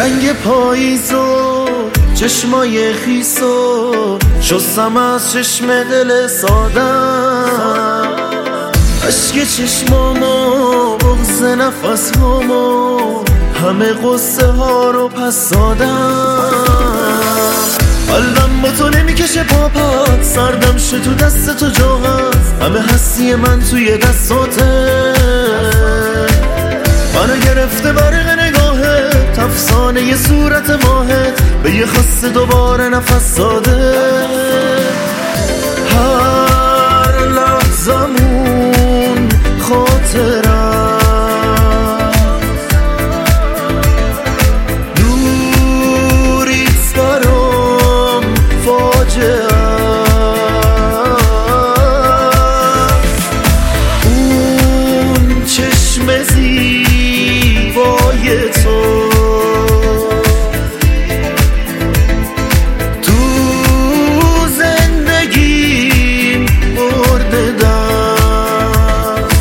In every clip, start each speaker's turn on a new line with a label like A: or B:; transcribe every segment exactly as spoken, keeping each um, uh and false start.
A: رنگ پاییز و چشمای خیس و شستم از چشم دل سادم، عشق چشمامو بغض نفس هامو همه قصه ها رو پس دادم. قلبم با تو نمیکشه پاپات، سردم شد تو دست تو جا هست، همه هستی من توی دستاته. منو گرفته برق نگاهت، افسانه ی صورت ماهت به یه خاص دوباره نفس داده. هر لحظمون خاطرم، دوریت برام فاجعه. اون چشم زیبای تو تو زندگیم برده دست،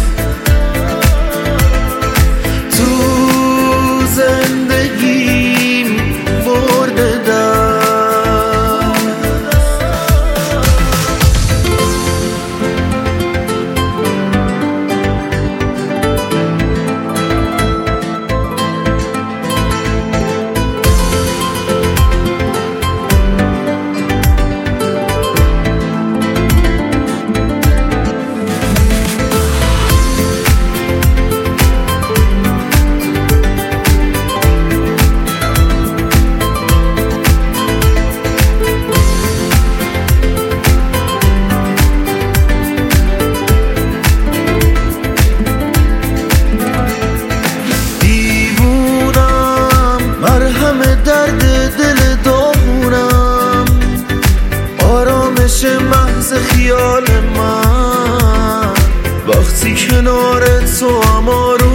A: تو زندگیم برده دست. درد دل داغونم، آرامش محض خیال من وقتی کنار تو هم آروم